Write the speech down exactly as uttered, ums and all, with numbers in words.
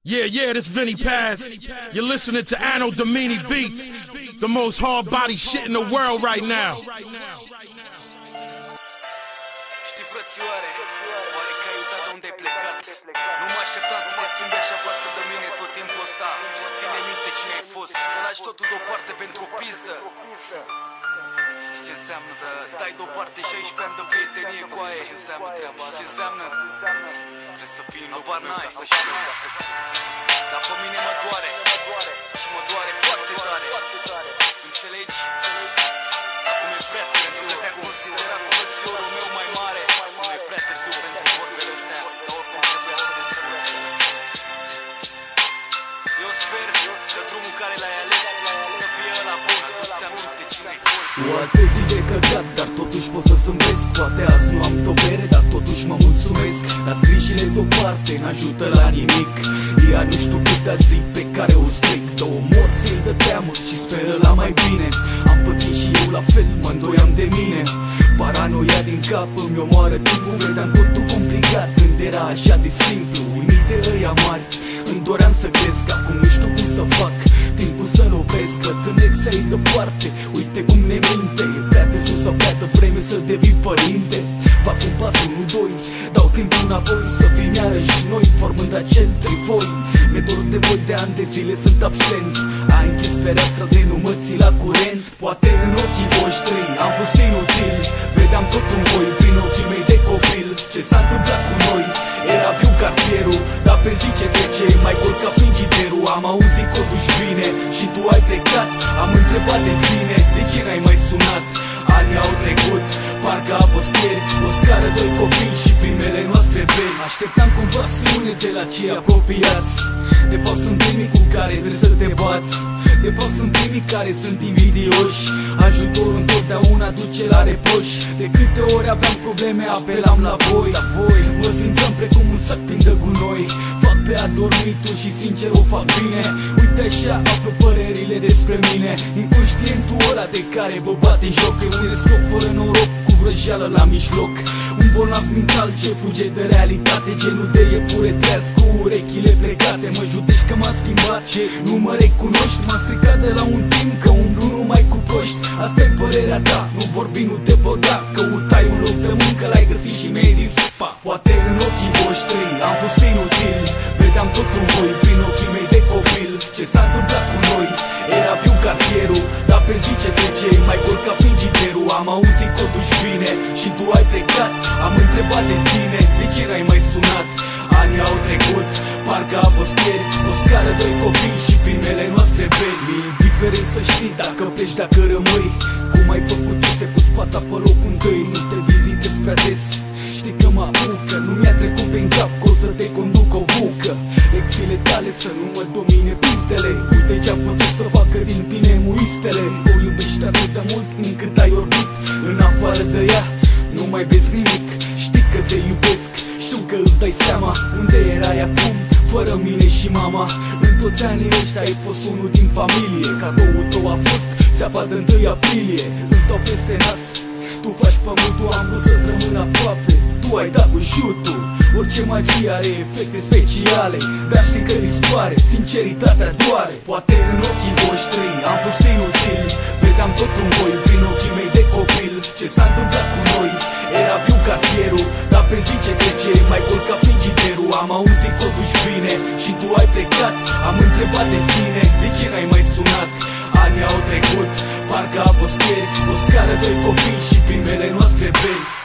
Yeah, yeah, this Vinny Paz. You're listening to Anno Domini Beats, the most hard body shit in the world right now. Știi, frățioare, pare că ai uitat unde ai plecat. Nu mă așteptam să te schimbi așa față de mine tot timpul ăsta. Și ține minte cine ai fost, să lași totul deoparte pentru o pizdă. Știi ce înseamnă să dai deoparte șaisprezece ani de prietenie cu aia? Ce înseamnă treaba asta? Ce înseamnă? Trebuie să fii în loc n-ai să știu. Dar pe mine mă doare și mă doare foarte tare. Înțelegi? Acum e prea târziu de te-a considerat frățiorul meu mai mare. Acum e prea târziu pentru vorbele astea, dar oricum trebuia să le spun. Eu sper că drumul care l-ai ales să fie ăla bun. Aduți aminte cine ai fost. Nu alte zi de căcat, dar totuși pot să zâmbesc. Poate azi nu am o bere, dar totuși mă mulțumesc. Las grijile deoparte, n-ajută la nimic. Ea nu știu câtea zi pe care o stric. Două morții de teamă și speră la mai bine. Am pățit și eu la fel, mă îndoiam de mine. Paranoia din cap îmi omoară timpul. Vedeam totul complicat când era așa de simplu. Uimit de ăia mari, îmi doream să cresc. Acum nu știu cum să fac, timpul să-l opresc. Bătrânețea e departe, uite cum ne minte. E prea târziu sau prea devreme să devii părinte. Fac un pas, unul, doi, dau timpul înapoi să fim iarăși noi, formând acel trifoi. Mi-e dor de voi, de ani de zile sunt absent. Ai închis fereastra de nu mă ții la curent. Poate în ochii voștri am fost inutil. Vedeam tot în voi prin ochii mei de copil. Ce s-a întâmplat cu noi? Era viu cartierul, dar pe zi ce trece mai gol ca frigiderul. Am auzit că o duci bine și tu ai plecat. Am întrebat de tine, de ce n-ai mai sunat? Anii au trecut, parcă a fost ieri. O scară, doi copii și primele noastre beni. Așteptam compasiune de la cei apropiați. De fapt sunt primii cu care trebuie să te bați. De fapt sunt primii care sunt invidioși. Ajutorul întotdeauna duce la reproș. De câte ori aveam probleme apelam la voi, la voi. Mă simțeam precum un sac plin de gunoi. Fac pe adormitul și sincer o fac bine. Uite așa aflu părerile despre mine. Inconștientul ăla de care vă bate joc. E un escroc fără noroc cu vrăjeală la mijloc. Un bolnav mental ce fuge de realitate. Genul de iepure treaz cu urechile plecate. Mă judești că m-a schimbat, ce nu mă recunoști. M-a stricat de la un timp că umblu numai cu proști. Asta-i părerea ta, nu vorbi, nu te băga. Căutai un loc de muncă, l-ai găsit și mi-ai zis pa. Poate în ochii voștri am fost inutil. Vedeam tot în voi prin ochii mei de copil. Ce s-a întâmplat cu noi? Era viu cartierul, dar pe zi ce trece mai gol ca frigiderul. Am auzit că o duci bine și tu ai plecat. Am întrebat de tine, de ce n-ai mai sunat? Anii au trecut, parcă a fost ieri. O scară, doi copii și primele noastre beni. Mi-e indiferent să știi dacă pleci, dacă rămâi. Cum ai făcut tu, ți-ai pus fata pe locul întâi. Nu te vizitezi prea des, știi că mă apucă. Nu mi-a trecut prin cap că o să te conduc o bucă. Lecțiile tale să nu mă domine pistele. Uite ce-a putut să facă din tine muistele. O iubești atât de mult încât ai orbit. În afară de ea nu mai vezi nimic. Știi că te iubesc, știu că îți dai seama. Unde erai acum, fără mine și mama? În toți anii ăștia ai fost unul din familie. Cadoul tău a fost țeapa de întâi aprilie. Îți dau peste nas, tu faci pământul. Am vrut să-ți rămân aproape, tu ai dat cu șutul. Orice magie are efecte speciale, dar știi că dispare, sinceritatea doare. Poate în ochii voștri am fost inutil. Vedeam tot în voi prin ochii mei de copil. Ce s-a întâmplat cu noi? Era viu cartierul, dar pe zi ce trece mai gol ca frigiderul. Am auzit că o duci bine și tu ai plecat. Am întrebat de tine, de ce n-ai mai sunat? Anii au trecut, parcă a fost ieri. O scară, doi copii și primele noastre beni.